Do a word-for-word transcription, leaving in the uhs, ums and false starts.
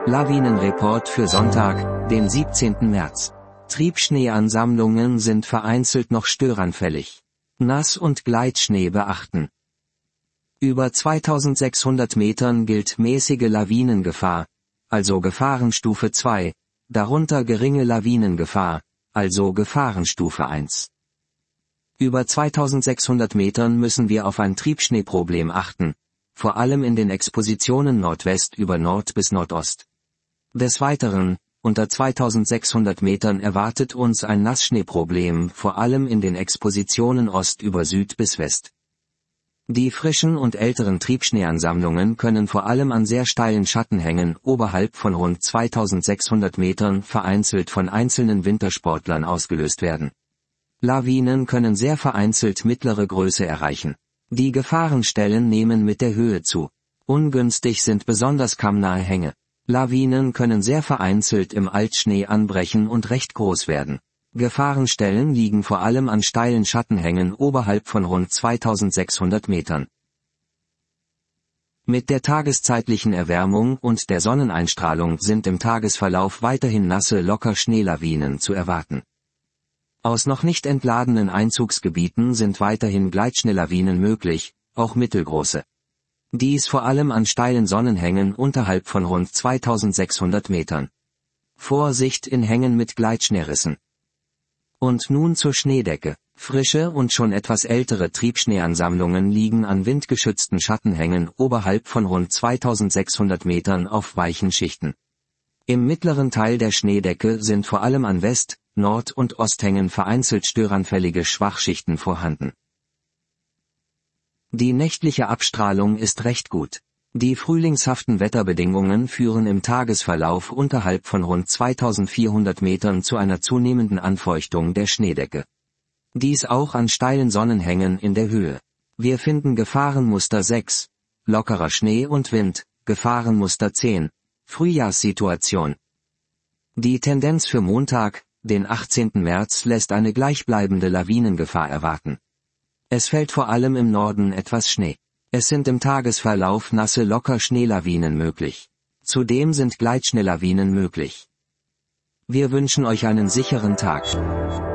Lawinenreport für Sonntag, den siebzehnten März. Triebschneeansammlungen sind vereinzelt noch störanfällig. Nass- und Gleitschnee beachten. Über zweitausendsechshundert Metern gilt mäßige Lawinengefahr, also Gefahrenstufe zwei, darunter geringe Lawinengefahr, also Gefahrenstufe eins. Über zweitausendsechshundert Metern müssen wir auf ein Triebschneeproblem achten, vor allem in den Expositionen Nordwest über Nord bis Nordost. Des Weiteren, unter zweitausendsechshundert Metern erwartet uns ein Nassschneeproblem, vor allem in den Expositionen Ost über Süd bis West. Die frischen und älteren Triebschneeansammlungen können vor allem an sehr steilen Schattenhängen oberhalb von rund zweitausendsechshundert Metern vereinzelt von einzelnen Wintersportlern ausgelöst werden. Lawinen können sehr vereinzelt mittlere Größe erreichen. Die Gefahrenstellen nehmen mit der Höhe zu. Ungünstig sind besonders kammnahe Hänge. Lawinen können sehr vereinzelt im Altschnee anbrechen und recht groß werden. Gefahrenstellen liegen vor allem an steilen Schattenhängen oberhalb von rund zweitausendsechshundert Metern. Mit der tageszeitlichen Erwärmung und der Sonneneinstrahlung sind im Tagesverlauf weiterhin nasse Locker-Schneelawinen zu erwarten. Aus noch nicht entladenen Einzugsgebieten sind weiterhin Gleitschneelawinen möglich, auch mittelgroße. Dies vor allem an steilen Sonnenhängen unterhalb von rund zweitausendsechshundert Metern. Vorsicht in Hängen mit Gleitschneerissen. Und nun zur Schneedecke. Frische und schon etwas ältere Triebschneeansammlungen liegen an windgeschützten Schattenhängen oberhalb von rund zweitausendsechshundert Metern auf weichen Schichten. Im mittleren Teil der Schneedecke sind vor allem an West-, Nord- und Osthängen vereinzelt störanfällige Schwachschichten vorhanden. Die nächtliche Abstrahlung ist recht gut. Die frühlingshaften Wetterbedingungen führen im Tagesverlauf unterhalb von rund zweitausendvierhundert Metern zu einer zunehmenden Anfeuchtung der Schneedecke. Dies auch an steilen Sonnenhängen in der Höhe. Wir finden Gefahrenmuster sechs, lockerer Schnee und Wind, Gefahrenmuster zehn, Frühjahrssituation. Die Tendenz für Montag, den achtzehnten März, lässt eine gleichbleibende Lawinengefahr erwarten. Es fällt vor allem im Norden etwas Schnee. Es sind im Tagesverlauf nasse Locker-Schneelawinen möglich. Zudem sind Gleitschneelawinen möglich. Wir wünschen euch einen sicheren Tag.